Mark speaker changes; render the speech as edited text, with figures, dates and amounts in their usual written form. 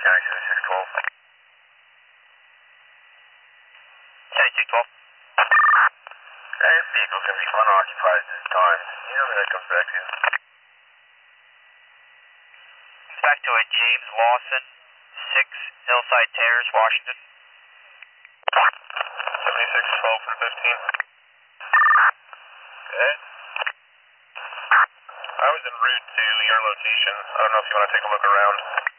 Speaker 1: County 7612. County 612. This vehicle's going to be unoccupied at this time. You know when that comes back to? Back to a James Lawson, 6 Hillside Terrace, Washington. 7612 from 15. Okay. I was en route to your location. I don't know if you want to take a look around.